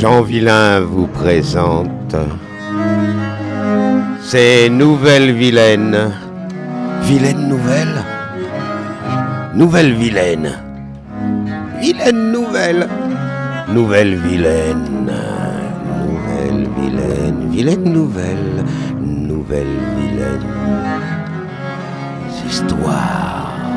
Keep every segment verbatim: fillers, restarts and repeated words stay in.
Jean Vilain vous présente ces nouvelles vilaines. Vilaine nouvelle, nouvelle vilaine, vilaine nouvelle, nouvelle vilaine, nouvelle vilaine, vilaine nouvelle, nouvelle vilaine histoire.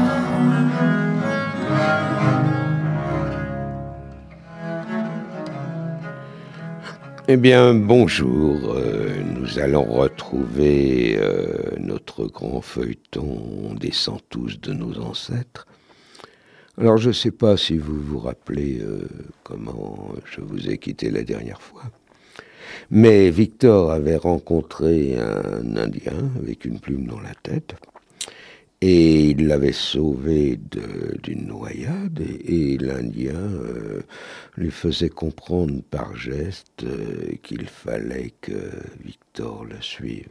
Eh bien, bonjour, euh, nous allons retrouver euh, notre grand feuilleton des cent tous de nos ancêtres. Alors, je ne sais pas si vous vous rappelez euh, comment je vous ai quitté la dernière fois, mais Victor avait rencontré un Indien avec une plume dans la tête, et il l'avait sauvé de, d'une noyade, et, et l'Indien euh, lui faisait comprendre par geste euh, qu'il fallait que Victor le suive.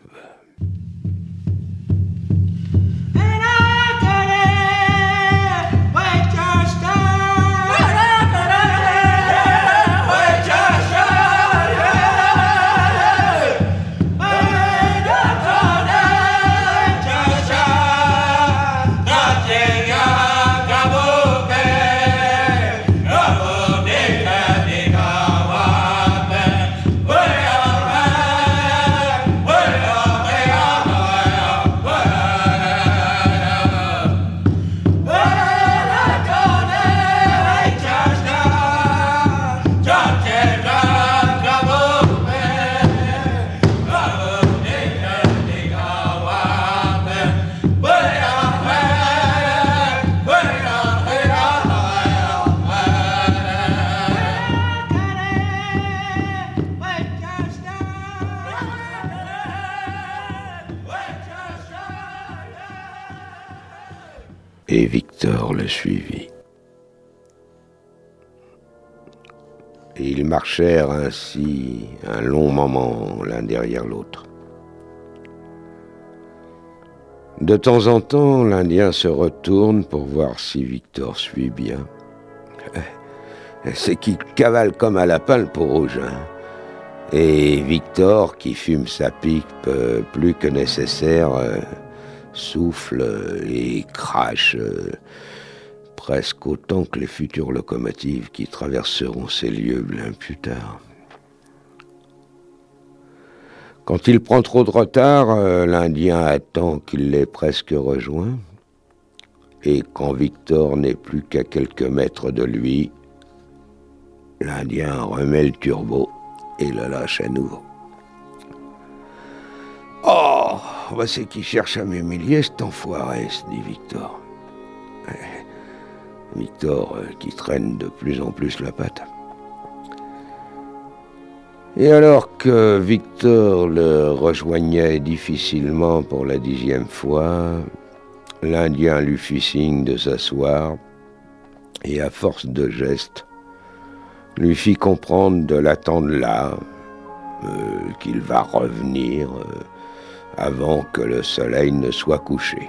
Et Victor le suivit. Et ils marchèrent ainsi un long moment l'un derrière l'autre. De temps en temps, l'Indien se retourne pour voir si Victor suit bien. C'est qu'il cavale comme un lapin le peau rouge. Hein. Et Victor, qui fume sa pipe euh, plus que nécessaire, euh, souffle et crache euh, presque autant que les futures locomotives qui traverseront ces lieux bien plus tard. Quand il prend trop de retard, euh, l'Indien attend qu'il l'ait presque rejoint, et quand Victor n'est plus qu'à quelques mètres de lui, l'Indien remet le turbo et le lâche à nouveau. Oh, bah c'est qu'il cherche à m'humilier, cet enfoiré, se dit Victor. Victor euh, qui traîne de plus en plus la patte. Et alors que Victor le rejoignait difficilement pour la dixième fois, l'Indien lui fit signe de s'asseoir et à force de gestes, lui fit comprendre de l'attendre là, euh, qu'il va revenir euh, avant que le soleil ne soit couché.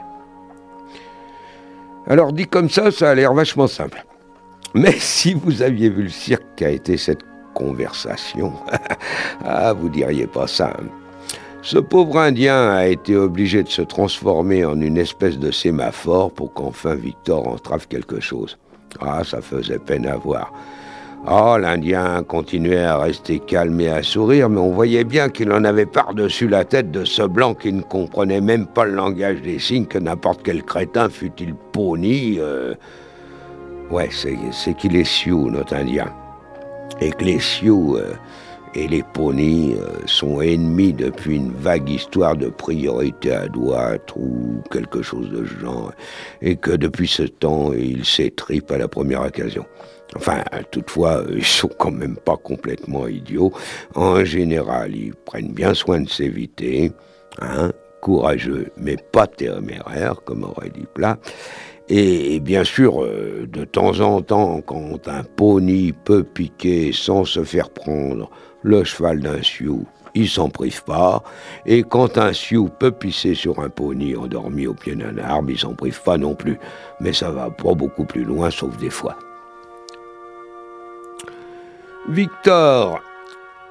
Alors dit comme ça, ça a l'air vachement simple. Mais si vous aviez vu le cirque qu'a été cette conversation, ah, vous diriez pas ça. Ce pauvre Indien a été obligé de se transformer en une espèce de sémaphore pour qu'enfin Victor entrave quelque chose. Ah, ça faisait peine à voir. Oh, l'Indien continuait à rester calme et à sourire, mais on voyait bien qu'il en avait par-dessus la tête de ce blanc qui ne comprenait même pas le langage des signes que n'importe quel crétin, fût-il pony. Euh... Ouais, c'est, c'est qu'il est Sioux, notre Indien. Et que les Sioux euh, et les poneys euh, sont ennemis depuis une vague histoire de priorité à droite ou quelque chose de ce genre, et que depuis ce temps, ils s'étripent à la première occasion. Enfin, toutefois, ils sont quand même pas complètement idiots. En général, ils prennent bien soin de s'éviter, hein, courageux, mais pas téméraires, comme aurait dit Plat. Et, et bien sûr, euh, de temps en temps, quand un pony peut piquer sans se faire prendre le cheval d'un Sioux, il s'en prive pas. Et quand un Sioux peut pisser sur un pony endormi au pied d'un arbre, il s'en prive pas non plus. Mais ça va pas beaucoup plus loin, sauf des fois. Victor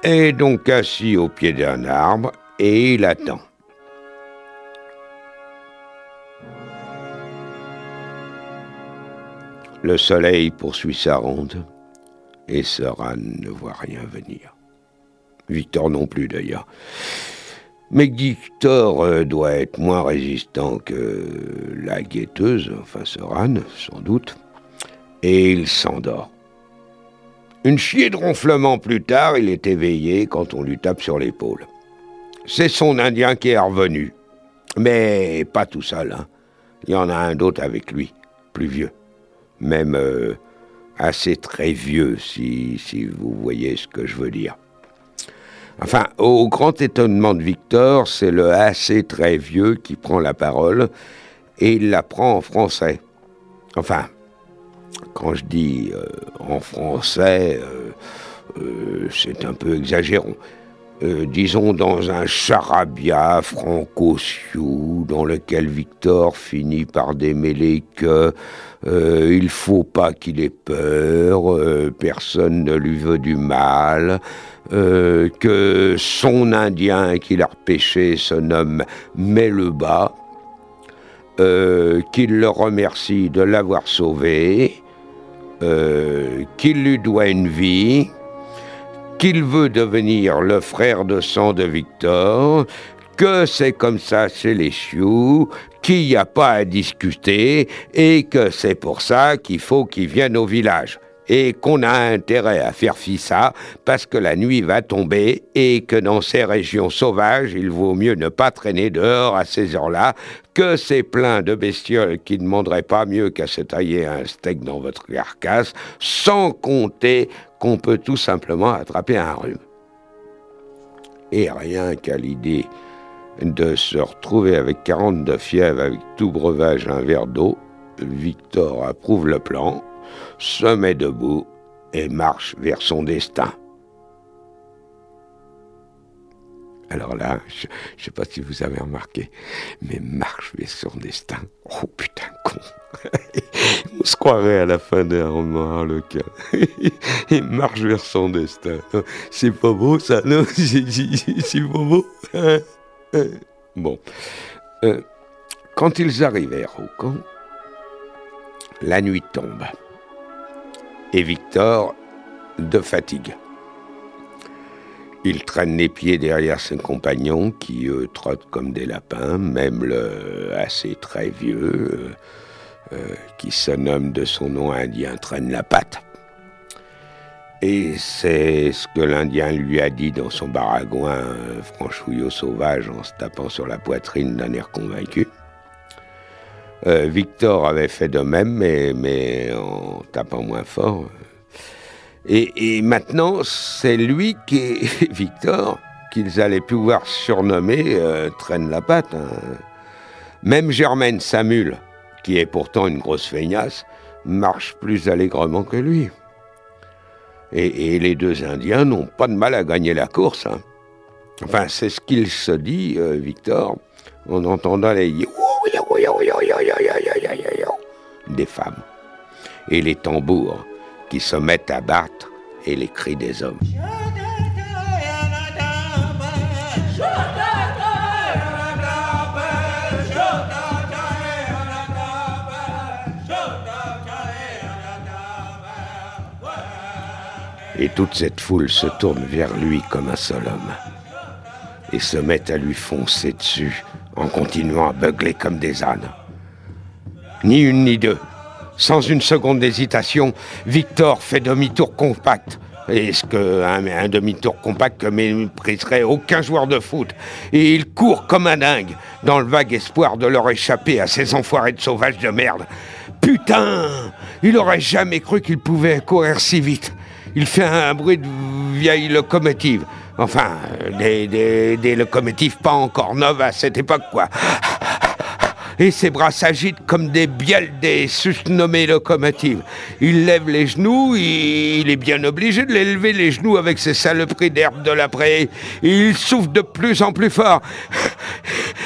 est donc assis au pied d'un arbre et il attend. Le soleil poursuit sa ronde et Soran ne voit rien venir. Victor non plus d'ailleurs. Mais Victor euh, doit être moins résistant que la guetteuse, enfin Soran, sans doute, et il s'endort. Une chier de ronflement plus tard, il est éveillé quand on lui tape sur l'épaule. C'est son Indien qui est revenu, mais pas tout seul, hein. Il y en a un d'autre avec lui, plus vieux, même euh, assez très vieux, si, si vous voyez ce que je veux dire. Enfin, au grand étonnement de Victor, c'est le assez très vieux qui prend la parole, et il la prend en français. Enfin, quand je dis euh, en français, euh, euh, c'est un peu exagérant. Euh, disons dans un charabia franco-sioux dans lequel Victor finit par démêler que euh, il faut pas qu'il ait peur, euh, personne ne lui veut du mal, euh, que son Indien qu'il a repêché se nomme Meleba, euh, qu'il le remercie de l'avoir sauvé, euh, qu'il lui doit une vie, qu'il veut devenir le frère de sang de Victor, que c'est comme ça chez les Sioux, qu'il n'y a pas à discuter et que c'est pour ça qu'il faut qu'il vienne au village. Et qu'on a intérêt à faire fi ça parce que la nuit va tomber et que dans ces régions sauvages, il vaut mieux ne pas traîner dehors à ces heures-là, que c'est plein de bestioles qui ne demanderaient pas mieux qu'à se tailler un steak dans votre carcasse, sans compter qu'on peut tout simplement attraper un rhume. Et rien qu'à l'idée de se retrouver avec quarante de fièvre avec tout breuvage un verre d'eau, Victor approuve le plan, se met debout et marche vers son destin. Alors là, je ne sais pas si vous avez remarqué, mais marche vers son destin. Oh putain, con. On se croirait à la fin d'un roman Harlequin. Il marche vers son destin. C'est pas beau ça, non? C'est pas beau. Bon. Euh, quand ils arrivèrent au camp, la nuit tombe. Et Victor, de fatigue. Il traîne les pieds derrière ses compagnons qui, eux, trottent comme des lapins, même le assez très vieux, euh, euh, qui se nomme de son nom indien, traîne la patte. Et c'est ce que l'Indien lui a dit dans son baragouin euh, franchouillot sauvage en se tapant sur la poitrine d'un air convaincu. Euh, Victor avait fait de même, mais, mais en tapant moins fort. Et, et maintenant, c'est lui qui est Victor, qu'ils allaient pouvoir surnommer euh, traîne la patte. Hein. Même Germaine Samule, qui est pourtant une grosse feignasse, marche plus allègrement que lui. Et, et les deux Indiens n'ont pas de mal à gagner la course. Hein. Enfin, c'est ce qu'il se dit, euh, Victor, en entendant les des femmes et les tambours qui se mettent à battre et les cris des hommes. Et toute cette foule se tourne vers lui comme un seul homme et se met à lui foncer dessus en continuant à beugler comme des ânes. Ni une ni deux. Sans une seconde d'hésitation, Victor fait demi-tour compact. Est-ce qu'un un demi-tour compact que mépriserait aucun joueur de foot? Et il court comme un dingue, dans le vague espoir de leur échapper à ces enfoirés de sauvages de merde. Putain! Il aurait jamais cru qu'il pouvait courir si vite. Il fait un bruit de vieille locomotive. Enfin, des, des, des locomotives pas encore neuves à cette époque, quoi. Et ses bras s'agitent comme des bielles des susnommées locomotives. Il lève les genoux, il est bien obligé de les lever les genoux avec ses saloperies d'herbe de la prairie. Et il souffle de plus en plus fort.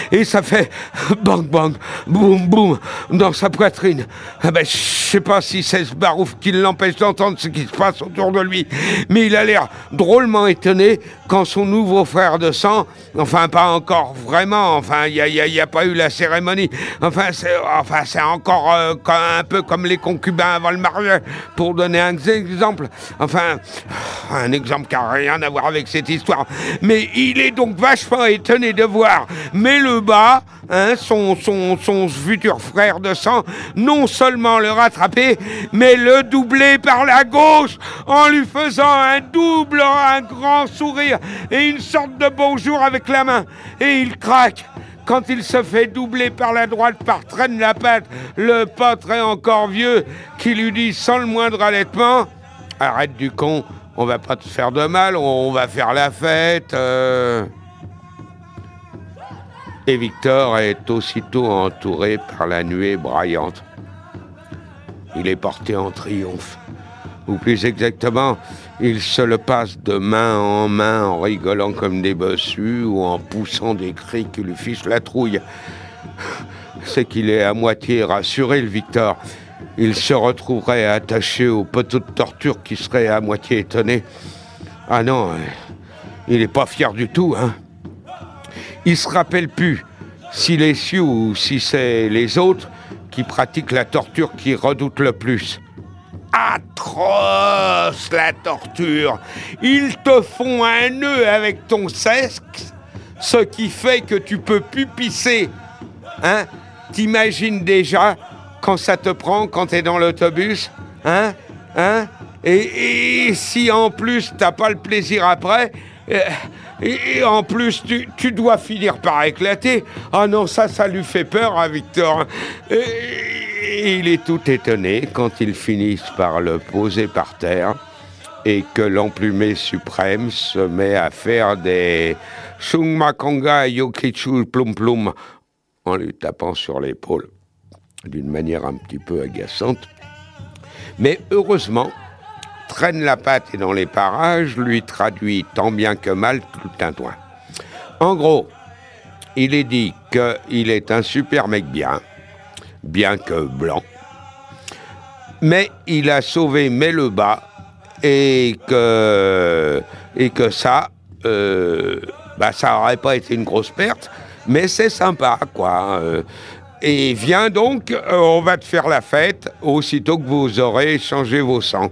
et ça fait bang bang, boum boum dans sa poitrine. Ah ben, je sais pas si c'est ce barouf qui l'empêche d'entendre ce qui se passe autour de lui, mais il a l'air drôlement étonné quand son nouveau frère de sang, enfin pas encore vraiment, enfin il n'y a, a, a pas eu la cérémonie, enfin c'est enfin, c'est encore euh, un peu comme les concubins avant le mariage, pour donner un exemple, enfin un exemple qui n'a rien à voir avec cette histoire, mais il est donc vachement étonné de voir Meleba, hein, son, son, son futur frère de sang, non seulement le rattraper, mais le doubler par la gauche en lui faisant un double, un grand sourire et une sorte de bonjour avec la main. Et il craque quand il se fait doubler par la droite par Traîne la patte, le pas très encore vieux, qui lui dit sans le moindre allaitement: arrête du con, on va pas te faire de mal, on va faire la fête. Euh... Et Victor est aussitôt entouré par la nuée braillante. Il est porté en triomphe, ou plus exactement, il se le passe de main en main en rigolant comme des bossus ou en poussant des cris qui lui fichent la trouille. C'est qu'il est à moitié rassuré, le Victor. Il se retrouverait attaché au poteau de torture qui serait à moitié étonné. Ah non, il n'est pas fier du tout, hein. Il se rappelle plus si les Sioux ou si c'est les autres qui pratiquent la torture qu'ils redoutent le plus. Atroce, la torture. Ils te font un nœud avec ton sexe, ce qui fait que tu peux plus pisser. Hein? T'imagines déjà quand ça te prend, quand t'es dans l'autobus, hein? Hein? Et, et si en plus t'as pas le plaisir après, euh, et, et en plus tu, tu dois finir par éclater. Ah non, ça, ça lui fait peur à Victor. Et, et il est tout étonné quand ils finissent par le poser par terre et que l'emplumé suprême se met à faire des Shungmakanga Yokichu Plum Plum en lui tapant sur l'épaule d'une manière un petit peu agaçante. Mais heureusement, Traîne la patte et dans les parages lui traduit tant bien que mal tout le tintouin. En gros, il est dit qu'il est un super mec bien, bien que blanc, mais il a sauvé Meleba et que, et que ça, euh, bah ça aurait pas été une grosse perte, mais c'est sympa, quoi. Euh, et viens donc, euh, on va te faire la fête aussitôt que vous aurez échangé vos sangs.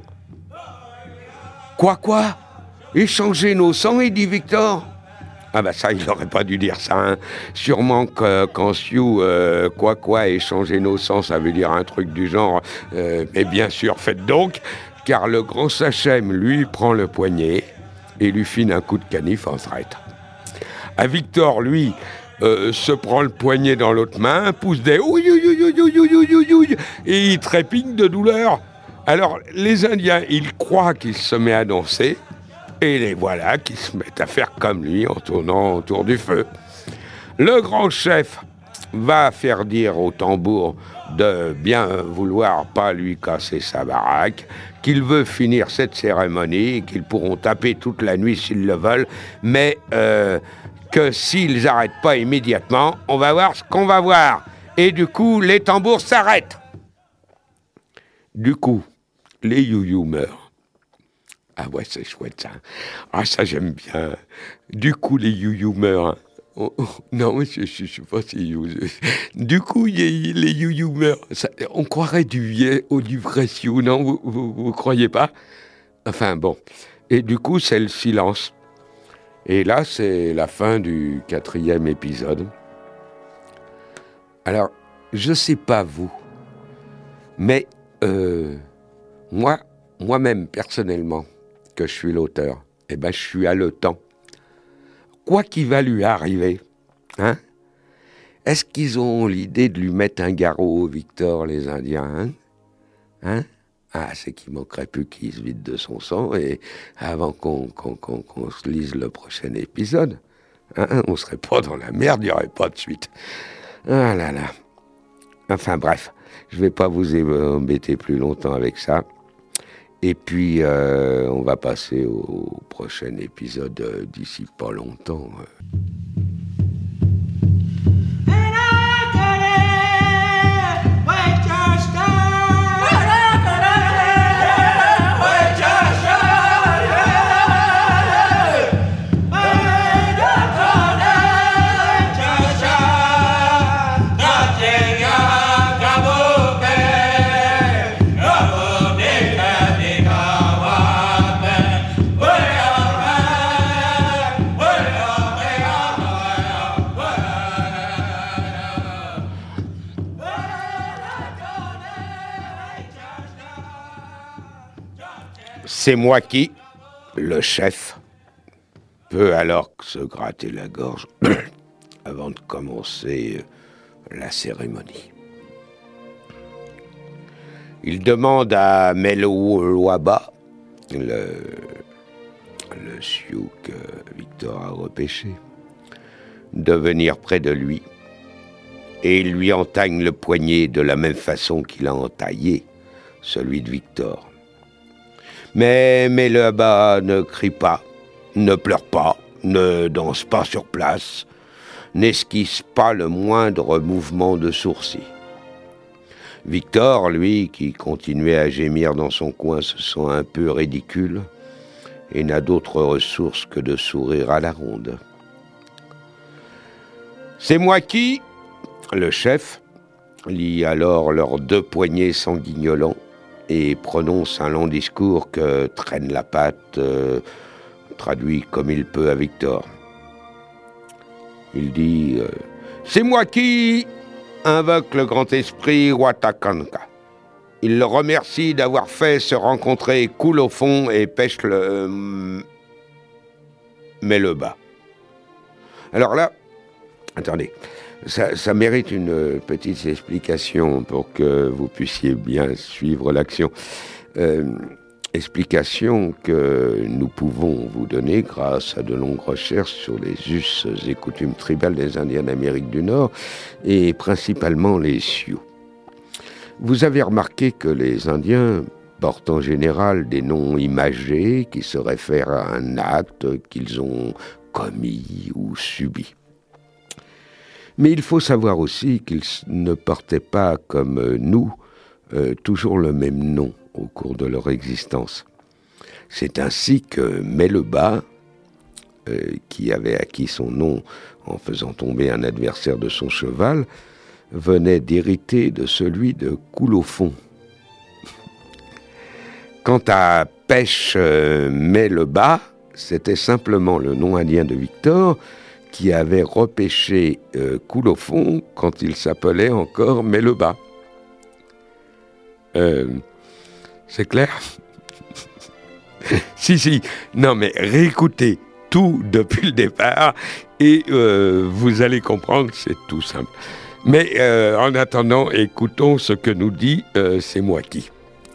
Quoi, quoi? Échanger nos sangs, il dit Victor. Ah ben ça, il n'aurait pas dû dire ça. Hein. Sûrement que, qu'en Sioux, euh, quoi, quoi, échanger nos sangs, ça veut dire un truc du genre. Euh, mais bien sûr, faites donc, car le grand Sachem, lui, prend le poignet et lui file un coup de canif en traite. À Victor, lui, euh, se prend le poignet dans l'autre main, pousse des ouï, ouï, ouï, ouï, ouï, ouï, ouï, et il trépigne de douleur. Alors, les Indiens, ils croient qu'il se met à danser, et les voilà qui se mettent à faire comme lui en tournant autour du feu. Le grand chef va faire dire au tambour de bien vouloir pas lui casser sa baraque, qu'il veut finir cette cérémonie, qu'ils pourront taper toute la nuit s'ils le veulent, mais euh, que s'ils n'arrêtent pas immédiatement, on va voir ce qu'on va voir. Et du coup, les tambours s'arrêtent. Du coup, les you-you meurent. Ah ouais, c'est chouette ça. Ah ça j'aime bien. Du coup, les you-you meurent. Oh, oh, non, je ne sais pas si you. Du coup, les you-you meurent. Ça, on croirait du, oh, du vrai Sioux, non? Vous, vous, vous croyez pas? Enfin bon. Et du coup, c'est le silence. Et là, c'est la fin du quatrième épisode. Alors, je sais pas vous, mais euh, moi, moi-même, personnellement, que je suis l'auteur, eh ben, je suis haletant. Quoi qu'il va lui arriver, hein? Est-ce qu'ils ont l'idée de lui mettre un garrot au Victor, les Indiens, hein? Hein? Ah, c'est qu'il manquerait plus qu'il se vide de son sang et avant qu'on, qu'on, qu'on, qu'on se lise le prochain épisode, hein, on serait pas dans la merde, il n'y aurait pas de suite. Ah là là. Enfin bref, je vais pas vous embêter plus longtemps avec ça. Et puis, euh, on va passer au prochain épisode euh, d'ici pas longtemps. Euh. C'est moi qui, le chef, peut alors se gratter la gorge avant de commencer la cérémonie. Il demande à Meloaba, le, le sioux que Victor a repêché, de venir près de lui, et il lui entaille le poignet de la même façon qu'il a entaillé celui de Victor. Mais Meloaba ne crie pas, ne pleure pas, ne danse pas sur place, n'esquisse pas le moindre mouvement de sourcil. Victor, lui, qui continuait à gémir dans son coin, se sent un peu ridicule et n'a d'autre ressource que de sourire à la ronde. C'est moi qui, le chef, lie alors leurs deux poignets sanguignolants et prononce un long discours que traîne la patte, euh, traduit comme il peut à Victor. Il dit euh, « C'est moi qui invoque le grand esprit Watakanka. Il le remercie d'avoir fait se rencontrer coule au fond et pêche le... Euh, met le bas. » Alors là, attendez, ça, ça mérite une petite explication pour que vous puissiez bien suivre l'action. Euh, explication que nous pouvons vous donner grâce à de longues recherches sur les us et coutumes tribales des Indiens d'Amérique du Nord et principalement les Sioux. Vous avez remarqué que les Indiens portent en général des noms imagés qui se réfèrent à un acte qu'ils ont commis ou subi. Mais il faut savoir aussi qu'ils ne portaient pas, comme nous, euh, toujours le même nom au cours de leur existence. C'est ainsi que Meloba, euh, qui avait acquis son nom en faisant tomber un adversaire de son cheval, venait d'hériter de celui de Coulofon. Quant à Pêche euh, Meloba, c'était simplement le nom indien de Victor, qui avait repêché euh, Coulofon quand il s'appelait encore Meloba. Euh, c'est clair? Si, si. Non, mais réécoutez tout depuis le départ et euh, vous allez comprendre, c'est tout simple. Mais euh, en attendant, écoutons ce que nous dit euh, C'est moi qui.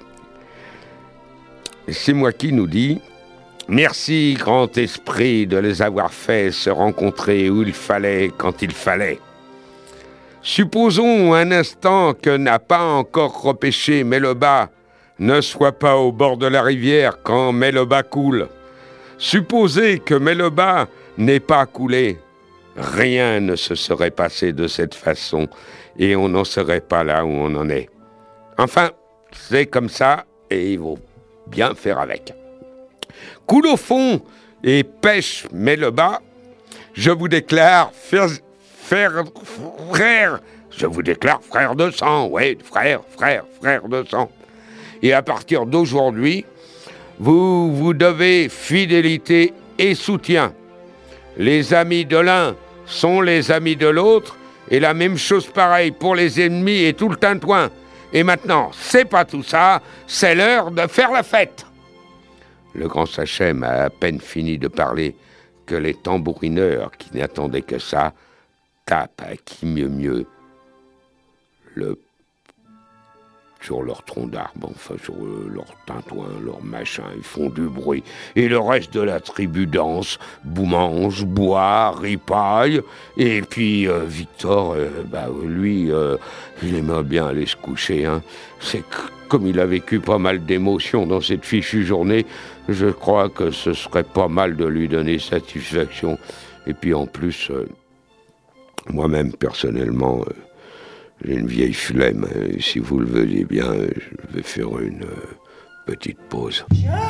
C'est moi qui nous dit « Merci, grand esprit, de les avoir fait se rencontrer où il fallait, quand il fallait. Supposons un instant que n'a pas encore repêché Meloba ne soit pas au bord de la rivière quand Meloba coule. Supposez que Meloba n'ait pas coulé. Rien ne se serait passé de cette façon et on n'en serait pas là où on en est. Enfin, c'est comme ça et il faut bien faire avec. Coule au fond et pêche Meloba, je vous déclare faire, faire frère, je vous déclare frère de sang, oui, frère, frère, frère de sang. Et à partir d'aujourd'hui, vous vous devez fidélité et soutien. Les amis de l'un sont les amis de l'autre, et la même chose pareille pour les ennemis et tout le tintouin. Et maintenant, c'est pas tout ça, c'est l'heure de faire la fête. Le grand Sachem a à peine fini de parler que les tambourineurs, qui n'attendaient que ça, tapent à qui mieux mieux le sur leur tronc d'arbre, enfin sur euh, leur tintouin, leur machin, ils font du bruit. Et le reste de la tribu danse, mange, boit, ripaille. Et puis euh, Victor, euh, bah, lui, euh, il aimerait bien aller se coucher. Hein. C'est que, comme il a vécu pas mal d'émotions dans cette fichue journée, je crois que ce serait pas mal de lui donner satisfaction. Et puis en plus, euh, moi-même personnellement, euh, j'ai une vieille flemme. Si vous le voulez bien, je vais faire une euh, petite pause.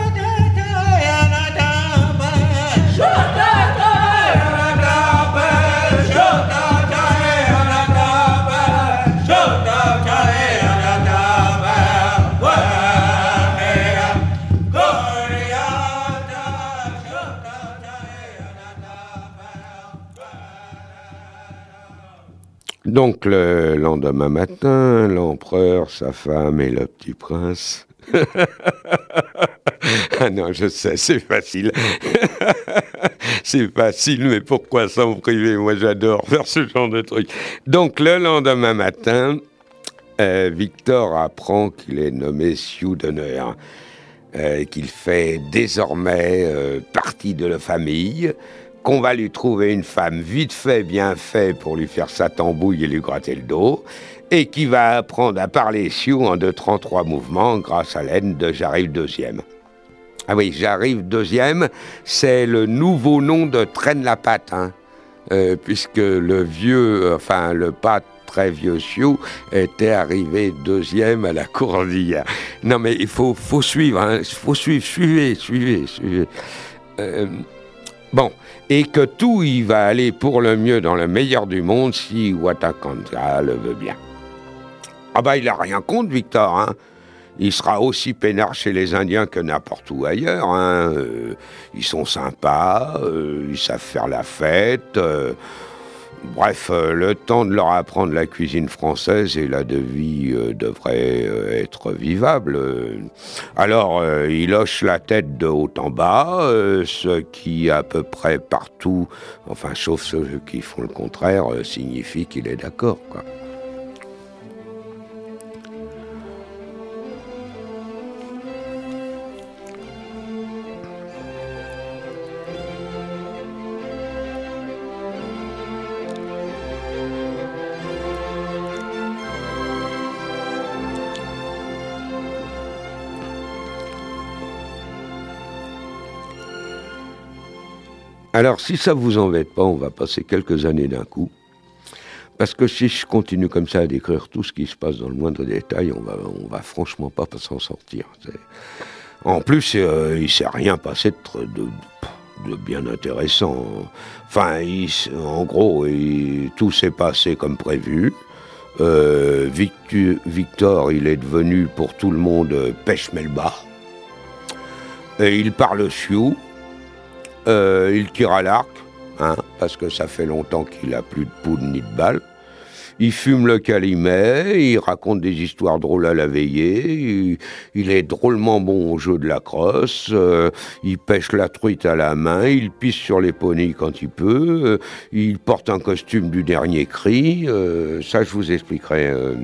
Donc le lendemain matin, l'empereur, sa femme et le petit prince Ah non, je sais, c'est facile. C'est facile, mais pourquoi s'en priver? Moi, j'adore faire ce genre de truc. Donc, le lendemain matin, euh, Victor apprend qu'il est nommé Sioux d'honneur, euh, qu'il fait désormais euh, partie de la famille, qu'on va lui trouver une femme vite fait, bien fait, pour lui faire sa tambouille et lui gratter le dos, et qui va apprendre à parler Sioux en deux trente-trois mouvements grâce à l'aide de J'arrive deuxième. Ah oui, J'arrive deuxième, c'est le nouveau nom de Traîne la patte, hein, euh, puisque le vieux, enfin le pas très vieux Sioux était arrivé deuxième à la Cordillère. Non mais il faut, faut suivre, hein, il faut suivre, suivez, suivez, suivez. Euh, bon, et que tout y va aller pour le mieux dans le meilleur du monde si Watakanta le veut bien. Ah bah il a rien contre Victor, hein. Il sera aussi peinard chez les Indiens que n'importe où ailleurs, hein. Euh, ils sont sympas, euh, ils savent faire la fête. Euh, bref, euh, le temps de leur apprendre la cuisine française et la de vie euh, devrait euh, être vivable. Alors, euh, il hoche la tête de haut en bas, euh, ce qui à peu près partout, enfin sauf ceux qui font le contraire, euh, signifie qu'il est d'accord, quoi. Alors, si ça vous embête pas, on va passer quelques années d'un coup. Parce que si je continue comme ça à décrire tout ce qui se passe dans le moindre détail, on va, on va franchement pas s'en sortir. C'est... En plus, euh, il ne s'est rien passé de, de, de bien intéressant. Enfin, il, en gros, il, tout s'est passé comme prévu. Euh, Victor, Victor, il est devenu pour tout le monde Peshmerga. Et il parle Sioux. Euh, il tire à l'arc, hein, parce que ça fait longtemps qu'il n'a plus de poudre ni de balles. Il fume le calumet, il raconte des histoires drôles à la veillée, il, il est drôlement bon au jeu de la crosse, euh, il pêche la truite à la main, il pisse sur les poneys quand il peut, euh, il porte un costume du dernier cri, euh, ça je vous expliquerai... Euh,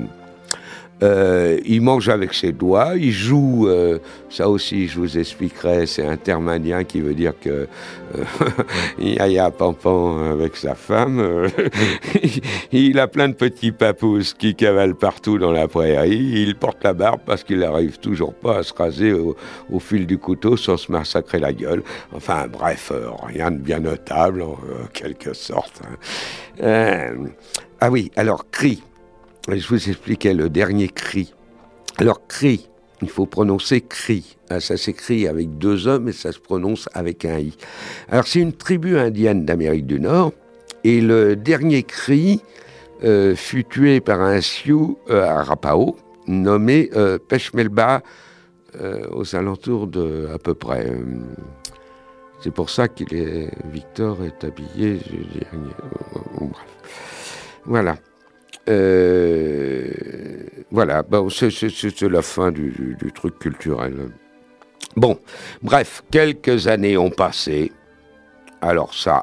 Euh, il mange avec ses doigts, il joue, euh, ça aussi je vous expliquerai, c'est un terme indien qui veut dire que euh, yaya pampan avec sa femme, euh, il a plein de petits papous qui cavalent partout dans la prairie, il porte la barbe parce qu'il n'arrive toujours pas à se raser au, au fil du couteau sans se massacrer la gueule. Enfin bref, euh, rien de bien notable en euh, quelque sorte. Hein. Euh, ah oui, alors cri. Je vous expliquais le dernier cri. Alors, cri, il faut prononcer cri. Ça s'écrit avec deux hommes et ça se prononce avec un i. Alors, c'est une tribu indienne d'Amérique du Nord. Et le dernier cri euh, fut tué par un Sioux euh, Arapaho, nommé euh, Peshmerga, euh, aux alentours de à peu près. Euh, c'est pour ça qu'il est. Victor est habillé. Je dis, euh, bref. Voilà. Euh, voilà, bon, c'est, c'est, c'est la fin du, du, du truc culturel. Bon, bref, quelques années ont passé. Alors ça,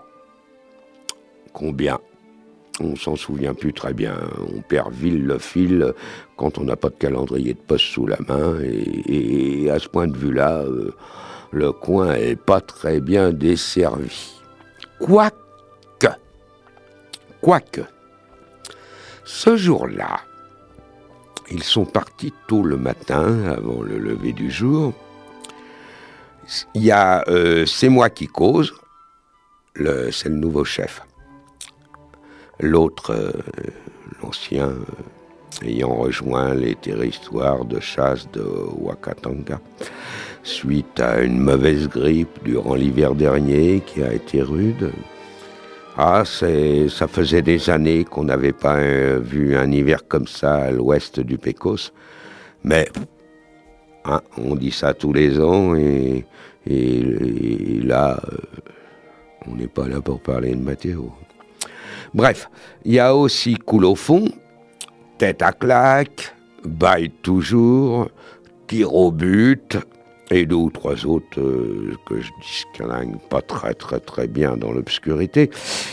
combien? On s'en souvient plus très bien. On perd vite le fil quand on n'a pas de calendrier de poste sous la main. Et, et à ce point de vue-là, euh, le coin est pas très bien desservi. Quoique, quoique, ce jour-là, ils sont partis tôt le matin, avant le lever du jour. Il y a euh, C'est moi qui cause, le, c'est le nouveau chef. L'autre, euh, l'ancien, euh, ayant rejoint les territoires de chasse de Wakatanga, suite à une mauvaise grippe durant l'hiver dernier qui a été rude. Ah, c'est, ça faisait des années qu'on n'avait pas euh, vu un hiver comme ça à l'ouest du Pecos. Mais hein, on dit ça tous les ans et, et, et là, euh, on n'est pas là pour parler de météo. Bref, il y a aussi Coule au fond, Tête à claque, Baille toujours, Tir au but, et deux ou trois autres euh, que je distingue pas très très très bien dans l'obscurité.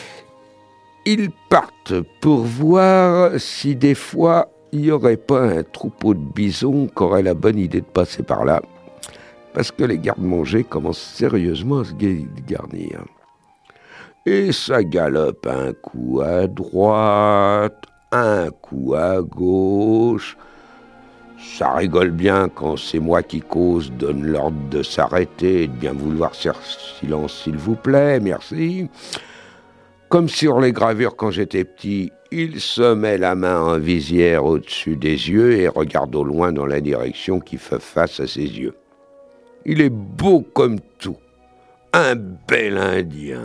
Ils partent pour voir si des fois il n'y aurait pas un troupeau de bisons qui aurait la bonne idée de passer par là, parce que les gardes-manger commencent sérieusement à se garnir. Et ça galope un coup à droite, un coup à gauche. Ça rigole bien quand c'est moi qui cause, donne l'ordre de s'arrêter et de bien vouloir faire silence s'il vous plaît, merci. Comme sur les gravures quand j'étais petit, il se met la main en visière au-dessus des yeux et regarde au loin dans la direction qui fait face à ses yeux. Il est beau comme tout. Un bel Indien,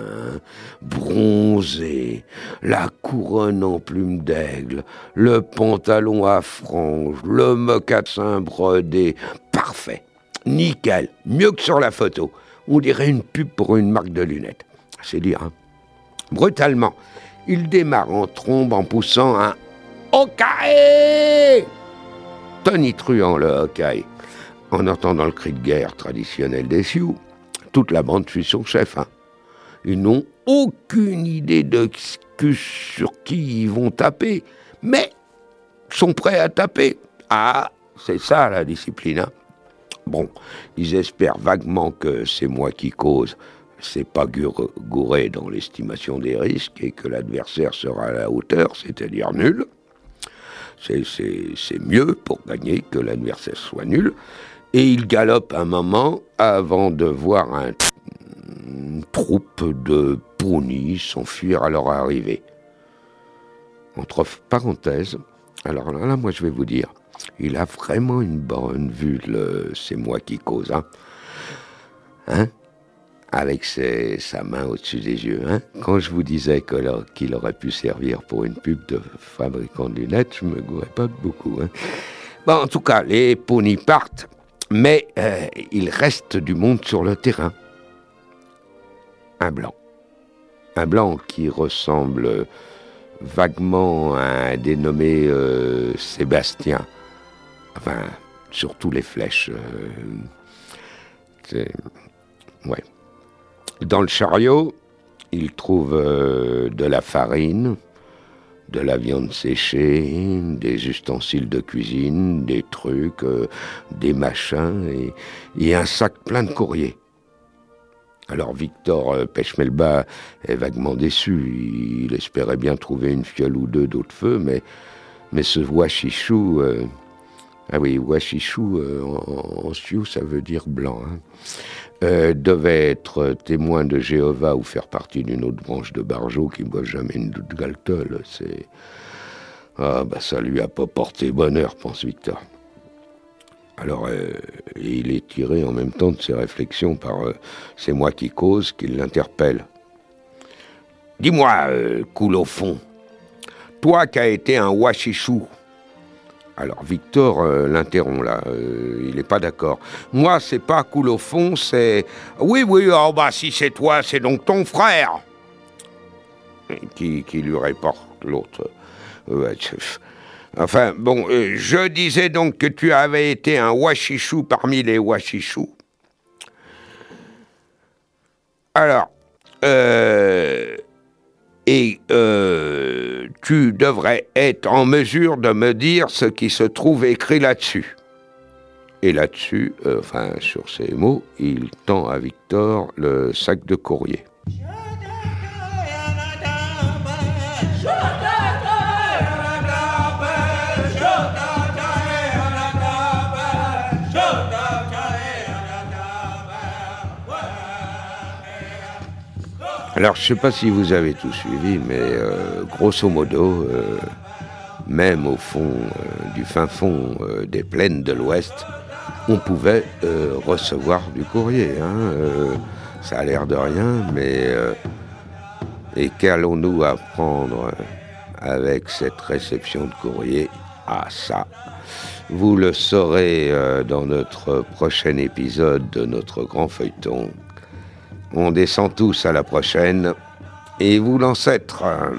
bronzé, la couronne en plume d'aigle, le pantalon à franges, le mocassin brodé, parfait, nickel, mieux que sur la photo. On dirait une pub pour une marque de lunettes. C'est dire, hein. Brutalement, il démarre en trombe en poussant un « Okae !» tonitruant le Okae. En entendant le cri de guerre traditionnel des Sioux, toute la bande suit son chef. Hein. Ils n'ont aucune idée de sur qui ils vont taper, mais sont prêts à taper. Ah, c'est ça la discipline. Hein. Bon, ils espèrent vaguement que c'est moi qui cause. C'est pas gouré dans l'estimation des risques et que l'adversaire sera à la hauteur, c'est-à-dire nul. C'est, c'est, c'est mieux pour gagner que l'adversaire soit nul. Et il galope un moment avant de voir un, une troupe de ponis s'enfuir à leur arrivée. Entre parenthèses, alors là, là, moi je vais vous dire, il a vraiment une bonne vue, le, c'est moi qui cause, hein, hein avec ses, sa main au-dessus des yeux. Hein. Quand je vous disais que, là, qu'il aurait pu servir pour une pub de fabricant de lunettes, je me gourais pas beaucoup. Hein. Bon, en tout cas, les ponis partent, mais euh, il reste du monde sur le terrain. Un blanc. Un blanc qui ressemble vaguement à un dénommé euh, Sébastien. Enfin, surtout les flèches. Euh, c'est... Ouais. Dans le chariot, il trouve euh, de la farine, de la viande séchée, des ustensiles de cuisine, des trucs, euh, des machins, et, et un sac plein de courrier. Alors Victor euh, Pechmelba est vaguement déçu. Il espérait bien trouver une fiole ou deux d'eau de feu, mais, mais ce Washichou... Euh, ah oui, Washichou, euh, en, en sioux, ça veut dire blanc, hein. Euh, devait être témoin de Jéhovah ou faire partie d'une autre branche de Barjot qui ne boit jamais une doute galtole. C'est... Ah, bah ça lui a pas porté bonheur, pense Victor. Alors, euh, il est tiré en même temps de ses réflexions par euh, « c'est moi qui cause » qu'il l'interpelle. « Dis-moi, euh, coule au fond, toi qui as été un Washichou. » Alors Victor euh, l'interrompt là, euh, il n'est pas d'accord. Moi, c'est pas cool au fond, c'est... Oui, oui, oh bah si c'est toi, c'est donc ton frère. Qui, qui lui répond l'autre. Euh, enfin, bon, euh, je disais donc que tu avais été un Washichou parmi les Washichous. Alors, euh... Et euh, tu devrais être en mesure de me dire ce qui se trouve écrit là-dessus. Et là-dessus, euh, enfin sur ces mots, il tend à Victor le sac de courrier. Alors, je ne sais pas si vous avez tout suivi, mais euh, grosso modo, euh, même au fond euh, du fin fond euh, des plaines de l'Ouest, on pouvait euh, recevoir du courrier. Hein, euh, ça a l'air de rien, mais... Euh, et qu'allons-nous apprendre avec cette réception de courrier? Ah, ça, vous le saurez euh, dans notre prochain épisode de notre grand feuilleton. On descend tous à la prochaine. Et vous, l'ancêtre... Euh...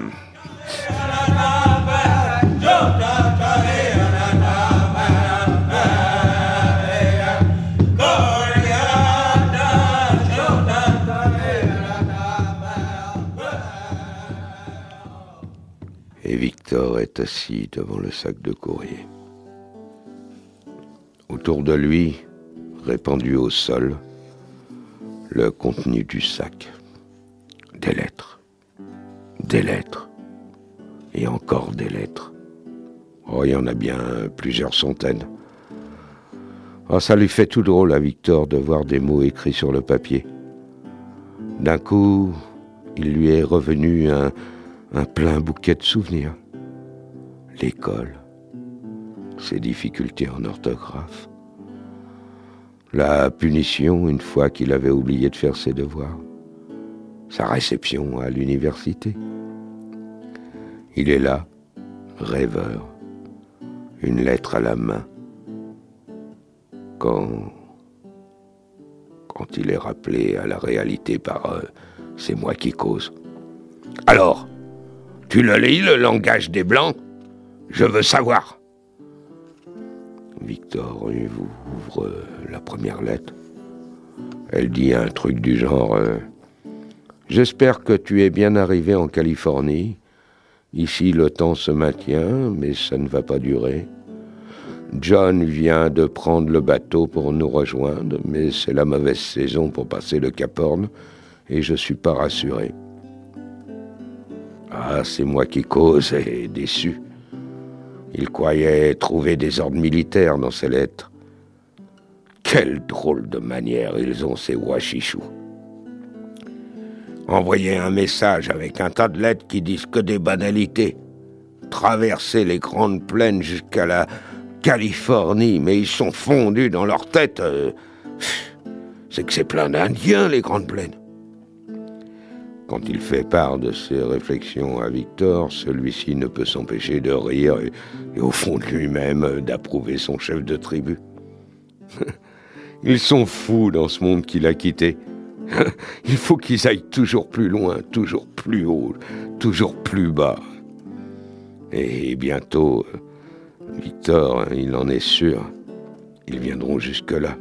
Victor est assis devant le sac de courrier. Autour de lui, répandu au sol, le contenu du sac. Des lettres. Des lettres. Et encore des lettres. Oh, il y en a bien plusieurs centaines. Oh, ça lui fait tout drôle à Victor de voir des mots écrits sur le papier. D'un coup, il lui est revenu un, un plein bouquet de souvenirs. L'école, ses difficultés en orthographe, la punition une fois qu'il avait oublié de faire ses devoirs, sa réception à l'université. Il est là, rêveur, une lettre à la main, quand, quand il est rappelé à la réalité par euh, « c'est moi qui cause ». Alors, tu le lis, le langage des Blancs ? Je veux savoir. Victor ouvre euh, la première lettre. Elle dit un truc du genre euh, « J'espère que tu es bien arrivé en Californie. Ici, le temps se maintient, mais ça ne va pas durer. John vient de prendre le bateau pour nous rejoindre, mais c'est la mauvaise saison pour passer le Cap Horn, et je suis pas rassuré. » Ah, c'est moi qui cause et déçu. Il croyait trouver des ordres militaires dans ces lettres. Quelle drôle de manière ils ont, ces Washichous. Envoyer un message avec un tas de lettres qui disent que des banalités. Traverser les grandes plaines jusqu'à la Californie, mais ils sont fondus dans leur tête. Euh, c'est que c'est plein d'Indiens, les grandes plaines. Quand il fait part de ses réflexions à Victor, celui-ci ne peut s'empêcher de rire et, et au fond de lui-même d'approuver son chef de tribu. Ils sont fous dans ce monde qu'il a quitté. Il faut qu'ils aillent toujours plus loin, toujours plus haut, toujours plus bas. Et bientôt, Victor, il en est sûr, ils viendront jusque-là.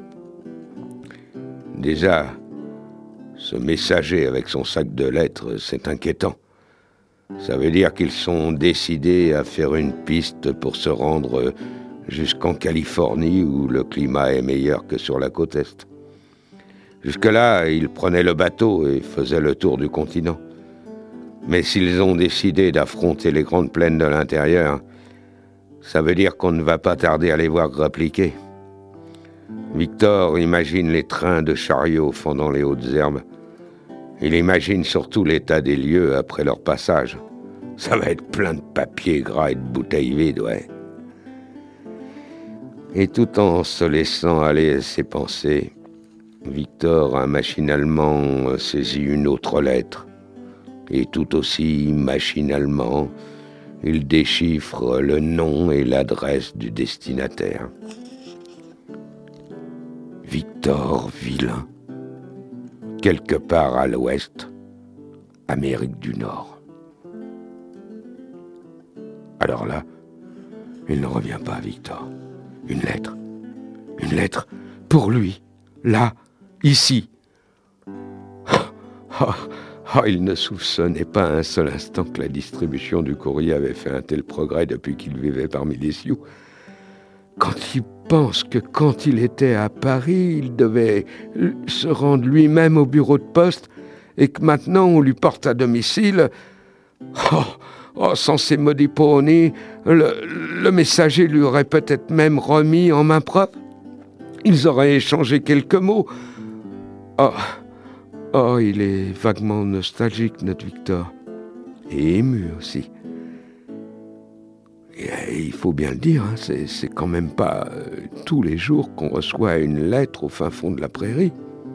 Déjà, ce messager avec son sac de lettres, c'est inquiétant. Ça veut dire qu'ils sont décidés à faire une piste pour se rendre jusqu'en Californie où le climat est meilleur que sur la côte Est. Jusque-là, ils prenaient le bateau et faisaient le tour du continent. Mais s'ils ont décidé d'affronter les grandes plaines de l'intérieur, ça veut dire qu'on ne va pas tarder à les voir répliquer. Victor imagine les trains de chariots fendant les hautes herbes. Il imagine surtout l'état des lieux après leur passage. Ça va être plein de papiers gras et de bouteilles vides, ouais. Et tout en se laissant aller à ses pensées, Victor a machinalement saisi une autre lettre. Et tout aussi machinalement, il déchiffre le nom et l'adresse du destinataire. Victor Villain, quelque part à l'ouest, Amérique du Nord. Alors là, il ne revient pas, Victor. Une lettre, une lettre pour lui, là, ici. Oh, oh, il ne soupçonnait pas un seul instant que la distribution du courrier avait fait un tel progrès depuis qu'il vivait parmi les Sioux. Quand il pense que quand il était à Paris, il devait se rendre lui-même au bureau de poste et que maintenant on lui porte à domicile, oh, oh, sans ces maudits poneys, le, le messager lui aurait peut-être même remis en main propre. Ils auraient échangé quelques mots. Oh, oh, il est vaguement nostalgique, notre Victor, et ému aussi. Et il faut bien le dire, hein, c'est, c'est quand même pas euh, tous les jours qu'on reçoit une lettre au fin fond de la prairie.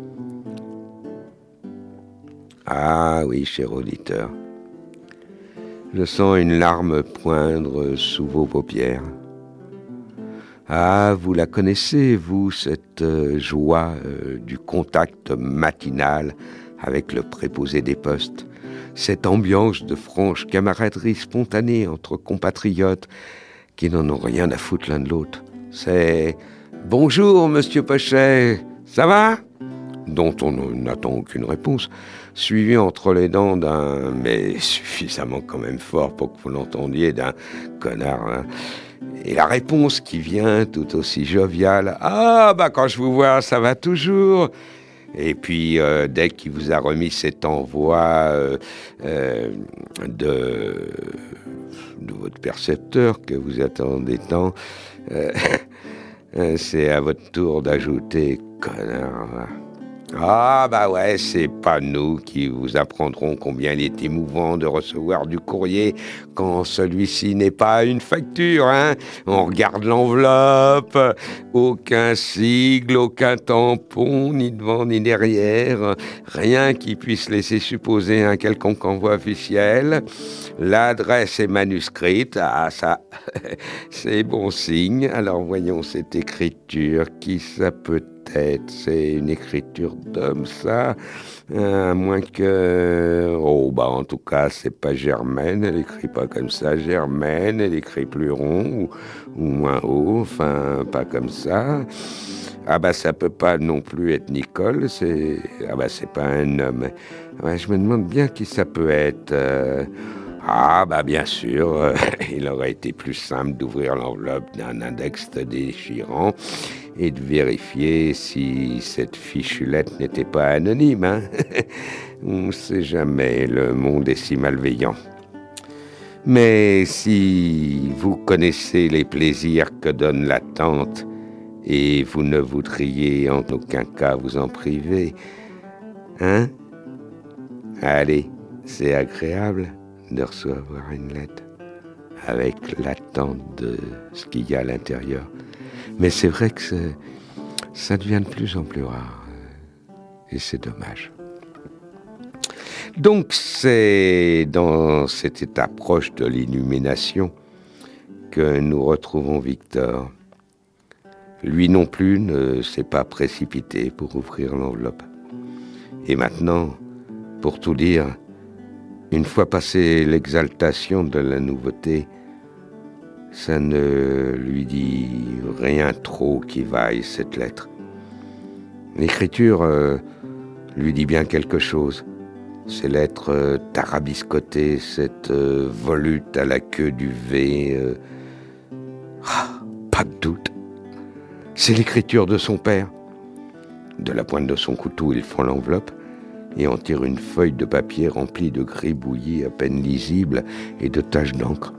Ah oui, cher auditeur, je sens une larme poindre sous vos paupières. Ah, vous la connaissez, vous, cette euh, joie euh, du contact matinal avec le préposé des postes. Cette ambiance de franche camaraderie spontanée entre compatriotes qui n'en ont rien à foutre l'un de l'autre. C'est « Bonjour, monsieur Pochet, ça va ? dont on n'attend aucune réponse, suivi entre les dents d'un, mais suffisamment quand même fort pour que vous l'entendiez, d'un connard. Hein. Et la réponse qui vient tout aussi joviale, « Ah, bah quand je vous vois, ça va toujours !» Et puis, euh, dès qu'il vous a remis cet envoi euh, euh, de, de votre percepteur que vous attendez tant, euh, c'est à votre tour d'ajouter « Connard !» Ah bah ouais, c'est pas nous qui vous apprendrons combien il est émouvant de recevoir du courrier quand celui-ci n'est pas une facture, hein. On regarde l'enveloppe, aucun sigle, aucun tampon, ni devant ni derrière, rien qui puisse laisser supposer un quelconque envoi officiel. L'adresse est manuscrite, ah ça, c'est bon signe. Alors voyons cette écriture, qui ça peut être? C'est une écriture d'homme, ça, à moins que... Oh, bah en tout cas, c'est pas Germaine, elle écrit pas comme ça, Germaine, elle écrit plus rond, ou, ou moins haut, enfin, pas comme ça. Ah bah ça peut pas non plus être Nicole, c'est... Ah bah c'est pas un homme. Ouais, je me demande bien qui ça peut être... Euh... Ah, bah bien sûr, euh, il aurait été plus simple d'ouvrir l'enveloppe d'un index déchirant et de vérifier si cette fichue lettre n'était pas anonyme. Hein. On ne sait jamais, le monde est si malveillant. Mais si vous connaissez les plaisirs que donne l'attente et vous ne voudriez en aucun cas vous en priver, hein? Allez, c'est agréable de recevoir une lettre avec l'attente de ce qu'il y a à l'intérieur. Mais c'est vrai que c'est, ça devient de plus en plus rare. Et c'est dommage. Donc c'est dans cette étape proche de l'illumination que nous retrouvons Victor. Lui non plus ne s'est pas précipité pour ouvrir l'enveloppe. Et maintenant, pour tout dire, une fois passée l'exaltation de la nouveauté, ça ne lui dit rien trop qui vaille, cette lettre. L'écriture euh, lui dit bien quelque chose. Ces lettres euh, tarabiscotées, cette euh, volute à la queue du V. Euh... Ah, pas de doute. C'est l'écriture de son père. De la pointe de son couteau, il fend l'enveloppe et en tire une feuille de papier remplie de gribouillis à peine lisibles et de taches d'encre.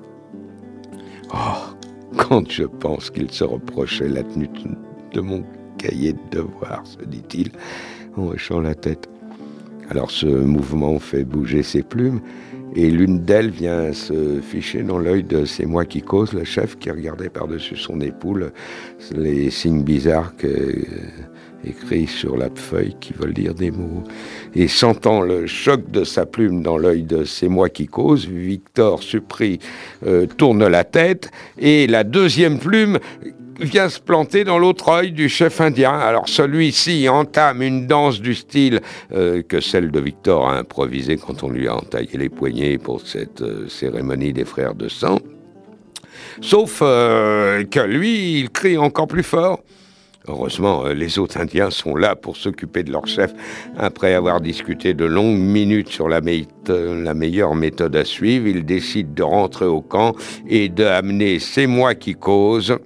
Oh, quand je pense qu'il se reprochait la tenue de mon cahier de devoirs, se dit-il, en hochant la tête. Alors ce mouvement fait bouger ses plumes, et l'une d'elles vient se ficher dans l'œil de C'est moi qui cause, le chef qui regardait par-dessus son épaule les signes bizarres que... écrits sur la feuille qui veulent dire des mots. Et sentant le choc de sa plume dans l'œil de C'est moi qui cause, Victor, surpris, euh, tourne la tête, et la deuxième plume vient se planter dans l'autre œil du chef indien. Alors celui-ci entame une danse du style euh, que celle de Victor a improvisée quand on lui a entaillé les poignets pour cette euh, cérémonie des frères de sang. Sauf euh, que lui, il crie encore plus fort. Heureusement, les autres Indiens sont là pour s'occuper de leur chef après avoir discuté de longues minutes sur la, me- la meilleure méthode à suivre. Ils décident de rentrer au camp et d'amener C'est moi qui cause.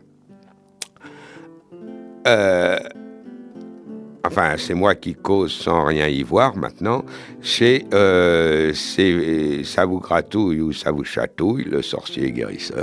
Euh, enfin, C'est moi qui cause sans rien y voir maintenant. Chez euh, c'est, Ça vous gratouille ou ça vous chatouille, le sorcier guérisseur.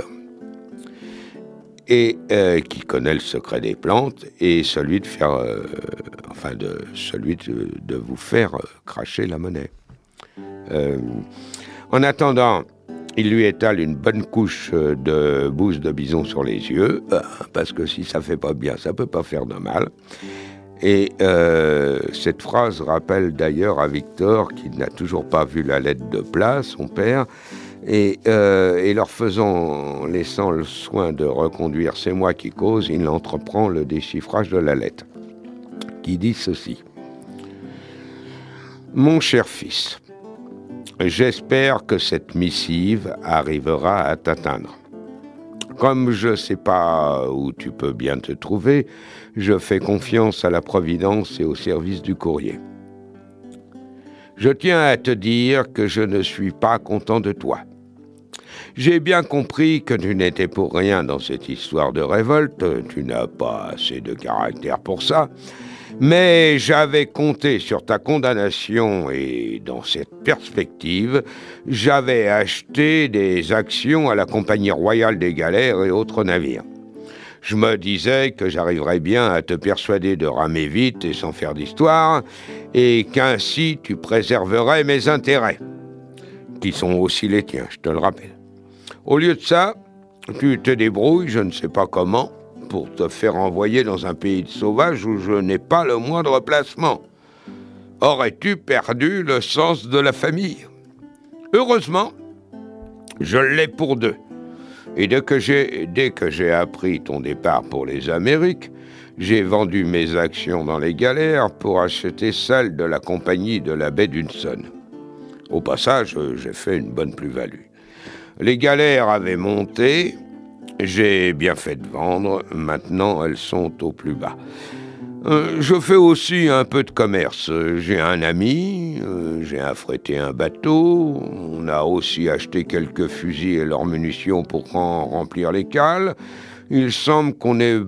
Et euh, qui connaît le secret des plantes et celui de faire, euh, enfin de celui de, de vous faire euh, cracher la monnaie. Euh, en attendant, il lui étale une bonne couche de bouse de bison sur les yeux, euh, parce que si ça fait pas bien, ça peut pas faire de mal. Et euh, cette phrase rappelle d'ailleurs à Victor, qui n'a toujours pas vu la lettre de plat, son père. Et, euh, et leur faisant, laissant le soin de reconduire C'est moi qui cause, il entreprend le déchiffrage de la lettre, qui dit ceci. Mon cher fils, j'espère que cette missive arrivera à t'atteindre. Comme je ne sais pas où tu peux bien te trouver, je fais confiance à la Providence et au service du courrier. Je tiens à te dire que je ne suis pas content de toi. J'ai bien compris que tu n'étais pour rien dans cette histoire de révolte, tu n'as pas assez de caractère pour ça, mais j'avais compté sur ta condamnation et dans cette perspective, j'avais acheté des actions à la Compagnie royale des galères et autres navires. Je me disais que j'arriverais bien à te persuader de ramer vite et sans faire d'histoire, et qu'ainsi tu préserverais mes intérêts, qui sont aussi les tiens, je te le rappelle. Au lieu de ça, tu te débrouilles, je ne sais pas comment, pour te faire envoyer dans un pays de sauvages où je n'ai pas le moindre placement. Aurais-tu perdu le sens de la famille? Heureusement, je l'ai pour deux. Et dès que j'ai, dès que j'ai appris ton départ pour les Amériques, j'ai vendu mes actions dans les galères pour acheter celles de la compagnie de la baie d'Hudson. Au passage, j'ai fait une bonne plus-value. Les galères avaient monté, j'ai bien fait de vendre, maintenant elles sont au plus bas. Euh, je fais aussi un peu de commerce. J'ai un ami, euh, j'ai affrété un bateau, on a aussi acheté quelques fusils et leurs munitions pour en remplir les cales. Il semble qu'on ait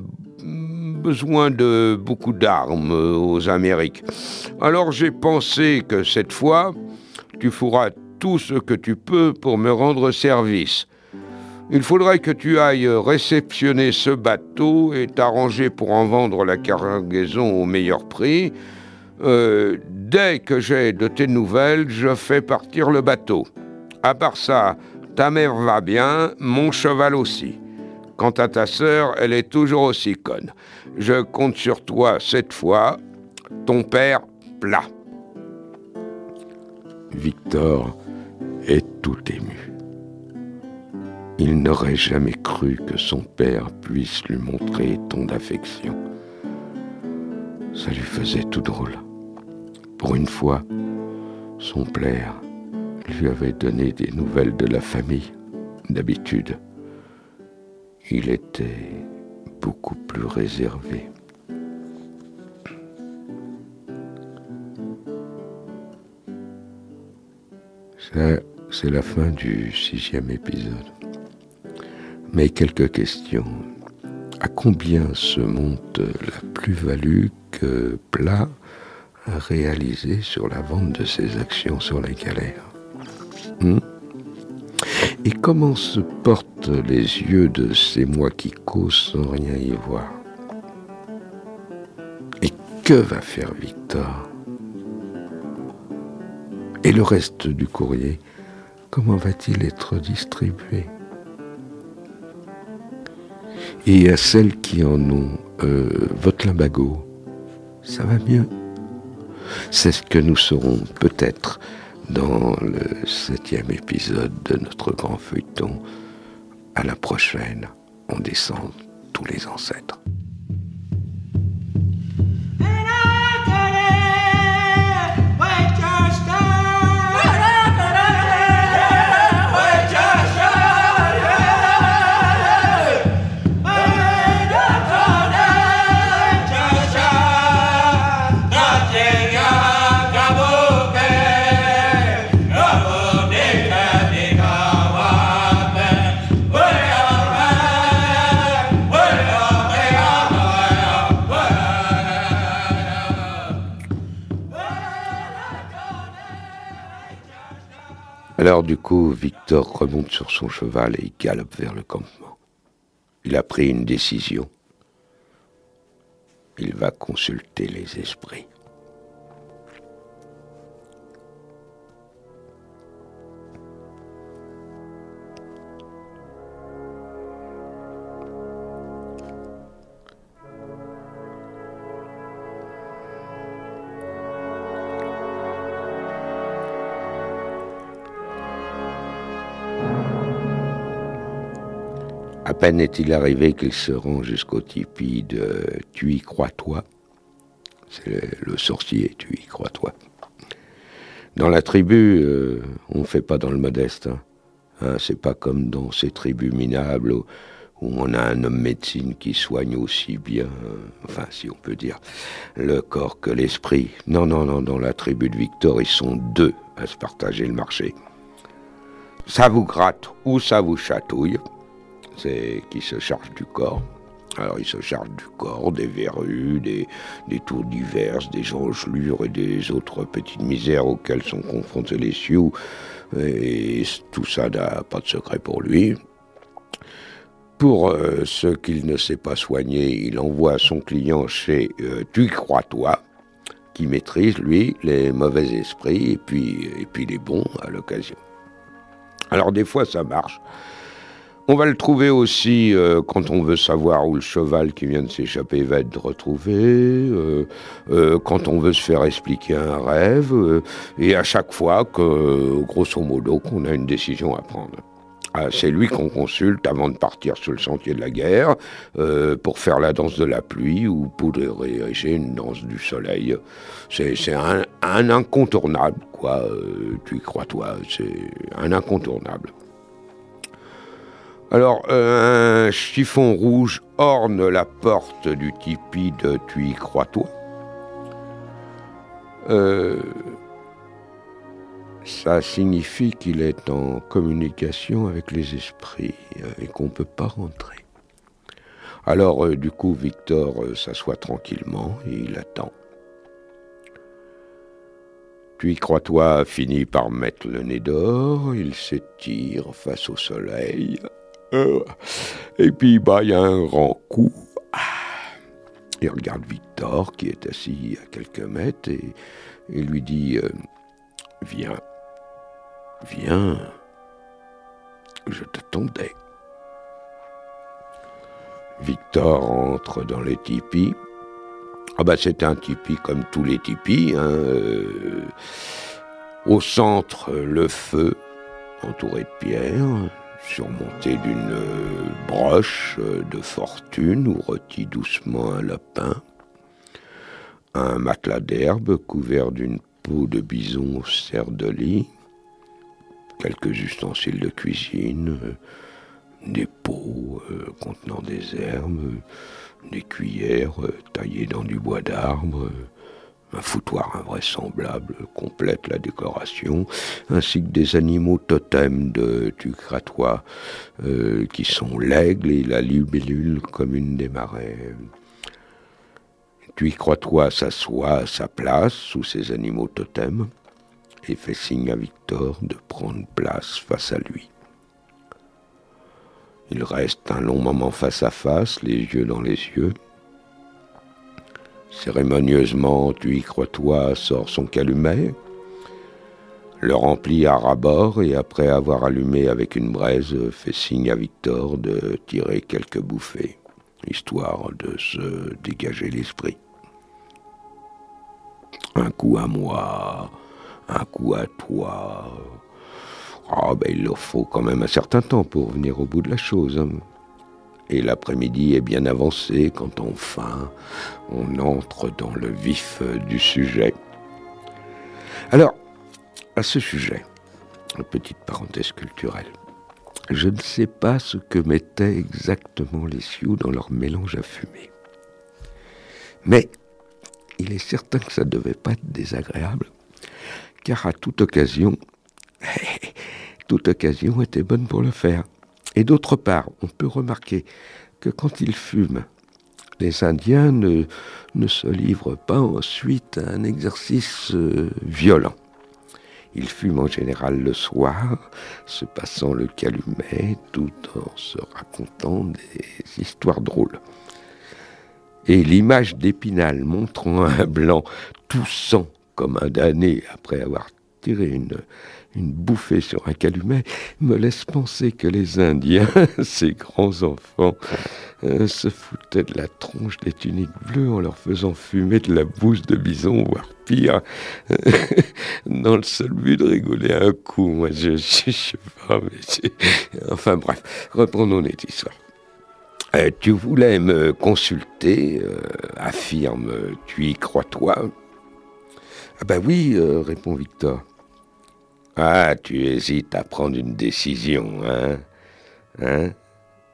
besoin de beaucoup d'armes aux Amériques. Alors j'ai pensé que cette fois, tu feras tout ce que tu peux pour me rendre service. Il faudrait que tu ailles réceptionner ce bateau et t'arranger pour en vendre la cargaison au meilleur prix. Euh, dès que j'ai de tes nouvelles, je fais partir le bateau. À part ça, ta mère va bien, mon cheval aussi. Quant à ta sœur, elle est toujours aussi conne. Je compte sur toi cette fois, ton père plat. Victor est tout ému. Il n'aurait jamais cru que son père puisse lui montrer tant d'affection. Ça lui faisait tout drôle. Pour une fois, son père lui avait donné des nouvelles de la famille. D'habitude, il était beaucoup plus réservé. Ça, c'est la fin du sixième épisode. Mais quelques questions. À combien se monte la plus-value que Plat a réalisée sur la vente de ses actions sur les galères? hmm Et comment se portent les yeux de ces moi qui causent sans rien y voir? Et que va faire Victor? Et le reste du courrier, comment va-t-il être distribué? Et à celles qui en ont, euh, votre lumbago, ça va mieux? C'est ce que nous saurons peut-être dans le septième épisode de notre grand feuilleton. À la prochaine, on descend tous les ancêtres. Alors du coup, Victor remonte sur son cheval et galope vers le campement. Il a pris une décision. Il va consulter les esprits. À peine est-il arrivé qu'il se rend jusqu'au tipi de Tu y crois-toi. C'est le, le sorcier, Tu y crois-toi. Dans la tribu, euh, on ne fait pas dans le modeste. Hein. Hein, c'est pas comme dans ces tribus minables où, où on a un homme médecine qui soigne aussi bien, enfin si on peut dire, le corps que l'esprit. Non, non, non, dans la tribu de Victor, ils sont deux à se partager le marché. Ça vous gratte ou ça vous chatouille, c'est qui se charge du corps. Alors il se charge du corps, des verrues, des, des tours diverses, des engelures et des autres petites misères auxquelles sont confrontés les Sioux. Et tout ça n'a pas de secret pour lui. Pour euh, ce qu'il ne sait pas soigner, il envoie son client chez euh, Tu y crois toi, qui maîtrise, lui, les mauvais esprits et puis, et puis les bons à l'occasion. Alors des fois ça marche. On va le trouver aussi euh, quand on veut savoir où le cheval qui vient de s'échapper va être retrouvé, euh, euh, quand on veut se faire expliquer un rêve, euh, et à chaque fois que, grosso modo, qu'on a une décision à prendre. Ah, c'est lui qu'on consulte avant de partir sur le sentier de la guerre, euh, pour faire la danse de la pluie ou pour diriger une danse du soleil. C'est, c'est un, un incontournable, quoi. Euh, tu y crois, toi, c'est un incontournable. Alors, euh, un chiffon rouge orne la porte du tipi de Tu y crois, toi. Euh, ça signifie qu'il est en communication avec les esprits et qu'on ne peut pas rentrer. Alors, euh, du coup, Victor euh, s'assoit tranquillement et il attend. Tu y crois, toi, finit par mettre le nez dehors, il s'étire face au soleil. Euh, et puis, bah, il y a un grand coup. Ah, il regarde Victor, qui est assis à quelques mètres, et, et lui dit euh, « Viens, viens, je t'attendais. » Victor entre dans les tipis. Ah bah, c'est un tipi comme tous les tipis. Hein, euh, au centre, le feu, entouré de pierres, surmonté d'une broche de fortune où rôtit doucement un lapin, un matelas d'herbe couvert d'une peau de bison sert de lit, quelques ustensiles de cuisine, des pots euh, contenant des herbes, des cuillères euh, taillées dans du bois d'arbre, euh, un foutoir invraisemblable complète la décoration, ainsi que des animaux totems de Tucratois, euh, qui sont l'aigle et la libellule commune des marais. Tu y crois, toi, s'assoit à sa place sous ces animaux totems et fait signe à Victor de prendre place face à lui. Il reste un long moment face à face, les yeux dans les yeux. Cérémonieusement, Tu y crois, toi, sort son calumet, le remplit à ras-bord et après avoir allumé avec une braise, fait signe à Victor de tirer quelques bouffées, histoire de se dégager l'esprit. Un coup à moi, un coup à toi. Ah ben il leur faut quand même un certain temps pour venir au bout de la chose. Hein. Et l'après-midi est bien avancé quand enfin on entre dans le vif du sujet. Alors, à ce sujet, une petite parenthèse culturelle. Je ne sais pas ce que mettaient exactement les Sioux dans leur mélange à fumer. Mais il est certain que ça ne devait pas être désagréable, car à toute occasion, toute occasion était bonne pour le faire. Et d'autre part, on peut remarquer que quand ils fument, les Indiens ne, ne se livrent pas ensuite à un exercice euh, violent. Ils fument en général le soir, se passant le calumet, tout en se racontant des histoires drôles. Et l'image d'Épinal montrant un blanc toussant comme un damné après avoir tiré une, une bouffée sur un calumet me laisse penser que les Indiens, ces grands enfants, euh, se foutaient de la tronche des tuniques bleues en leur faisant fumer de la bouse de bison, voire pire, dans le seul but de rigoler un coup. Moi, je, je, je sais pas, mais c'est... Enfin bref, reprenons notre histoire. Euh, tu voulais me consulter, euh, affirme, tu y crois, toi ? Ah ben oui, euh, répond Victor. Ah, tu hésites à prendre une décision, hein ? Hein ?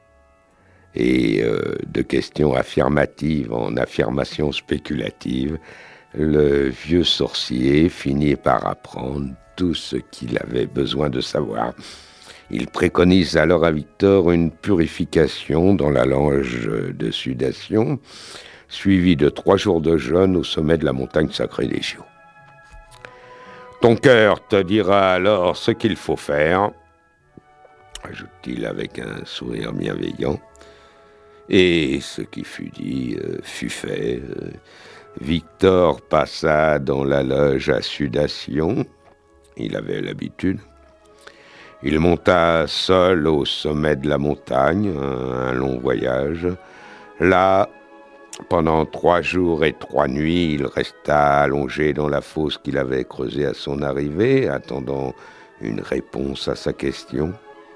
Et euh, de questions affirmatives en affirmations spéculatives, le vieux sorcier finit par apprendre tout ce qu'il avait besoin de savoir. Il préconise alors à Victor une purification dans la loge de sudation, suivie de trois jours de jeûne au sommet de la montagne sacrée des Chiots. Ton cœur te dira alors ce qu'il faut faire, ajoute-t-il avec un sourire bienveillant. Et ce qui fut dit euh, fut fait. Euh, Victor passa dans la loge à sudation. Il avait l'habitude. Il monta seul au sommet de la montagne, un, un long voyage. Là, pendant trois jours et trois nuits, il resta allongé dans la fosse qu'il avait creusée à son arrivée, attendant une réponse à sa question.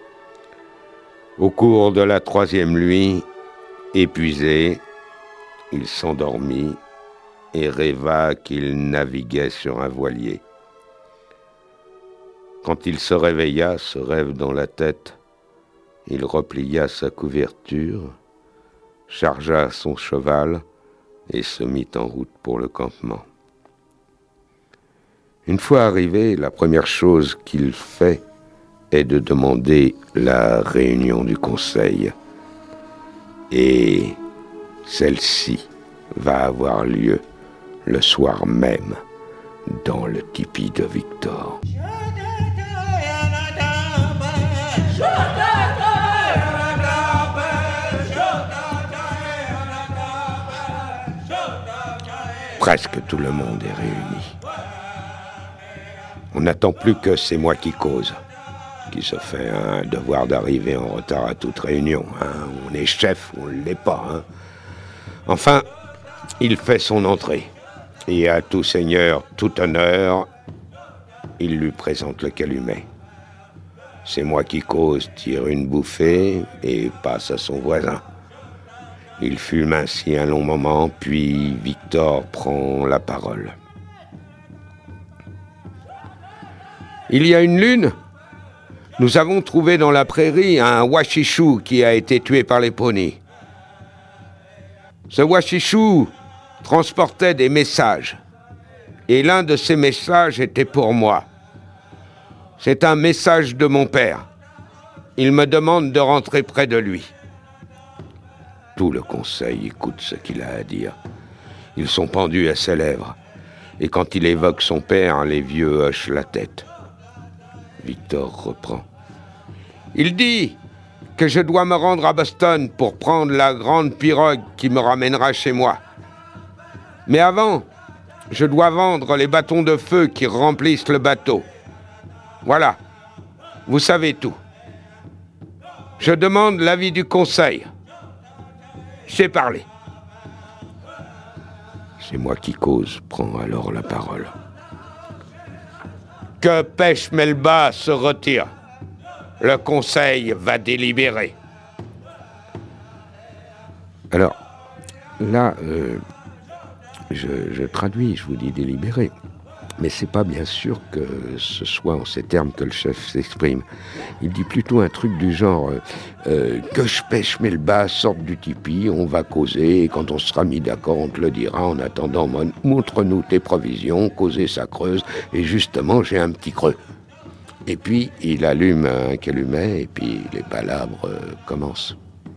Au cours de la troisième nuit, épuisé, il s'endormit et rêva qu'il naviguait sur un voilier. Quand il se réveilla, ce rêve dans la tête, il replia sa couverture, chargea son cheval et se mit en route pour le campement. Une fois arrivé, la première chose qu'il fait est de demander la réunion du conseil. Et celle-ci va avoir lieu le soir même dans le tipi de Victor. Presque tout le monde est réuni. On n'attend plus que c'est moi qui cause, qui se fait un devoir d'arriver en retard à toute réunion. Hein. On est chef ou on ne l'est pas. Hein. Enfin, il fait son entrée. Et à tout seigneur, tout honneur, il lui présente le calumet. C'est moi qui cause, tire une bouffée et passe à son voisin. Il fume ainsi un long moment, puis Victor prend la parole. Il y a une lune, nous avons trouvé dans la prairie un Washichu qui a été tué par les poneys. Ce Washichu transportait des messages, et l'un de ces messages était pour moi. C'est un message de mon père. Il me demande de rentrer près de lui. Tout le conseil écoute ce qu'il a à dire. Ils sont pendus à ses lèvres, et quand il évoque son père, les vieux hochent la tête. Victor reprend. Il dit que je dois me rendre à Boston pour prendre la grande pirogue qui me ramènera chez moi. Mais avant, je dois vendre les bâtons de feu qui remplissent le bateau. Voilà, vous savez tout. Je demande l'avis du conseil. J'ai parlé. C'est moi qui cause, prend alors la parole. Que Peshmerga se retire. Le conseil va délibérer. Alors, là, euh, je, je traduis, je vous dis délibérer. Mais c'est pas bien sûr que ce soit en ces termes que le chef s'exprime. Il dit plutôt un truc du genre euh, que je pêche mais le bas sorte du tipi, on va causer, et quand on sera mis d'accord, on te le dira. En attendant, montre-nous tes provisions, causer ça creuse, et justement, j'ai un petit creux. Et puis, il allume un calumet, et puis les palabres euh, commencent.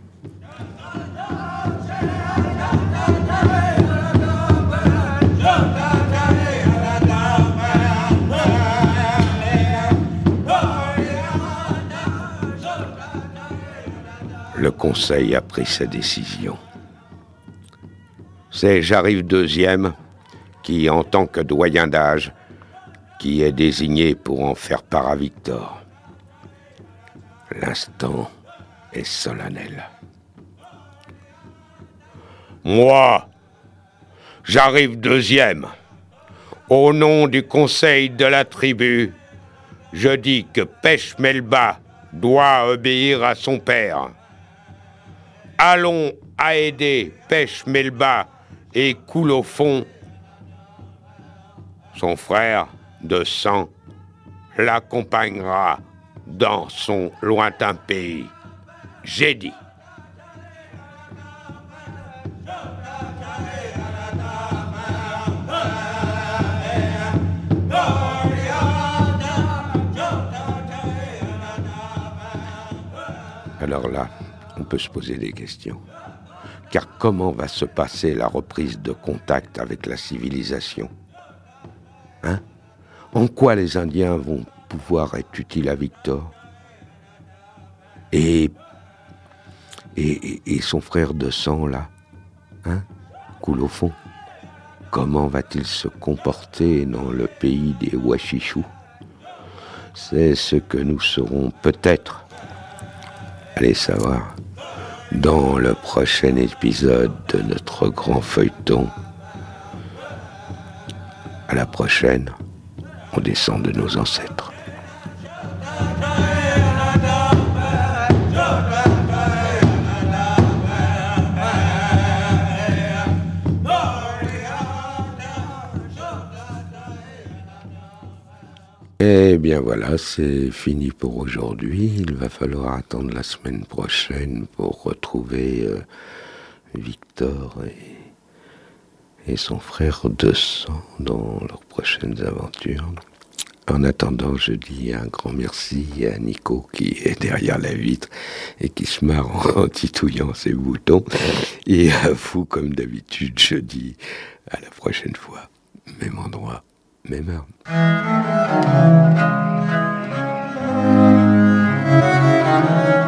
Le conseil a pris sa décision. C'est J'arrive deuxième qui, en tant que doyen d'âge, qui est désigné pour en faire part à Victor. L'instant est solennel. Moi, j'arrive deuxième. Au nom du conseil de la tribu, je dis que Peshmerga doit obéir à son père. Allons à aider Peshmerga et Couleau-Fond. Son frère de sang l'accompagnera dans son lointain pays. J'ai dit. Alors là, on peut se poser des questions. Car comment va se passer la reprise de contact avec la civilisation ? Hein ? En quoi les Indiens vont pouvoir être utiles à Victor ? Et, et, et son frère de sang, là, hein, coule au fond. Comment va-t-il se comporter dans le pays des Washichous ? C'est ce que nous saurons peut-être, allez savoir, dans le prochain épisode de notre grand feuilleton. À la prochaine, on descend de nos ancêtres. Eh bien voilà, c'est fini pour aujourd'hui. Il va falloir attendre la semaine prochaine pour retrouver euh, Victor et, et son frère de sang dans leurs prochaines aventures. En attendant, je dis un grand merci à Nico qui est derrière la vitre et qui se marre en titouillant ses boutons. Et à vous, comme d'habitude, je dis à la prochaine fois. Même endroit, même heure.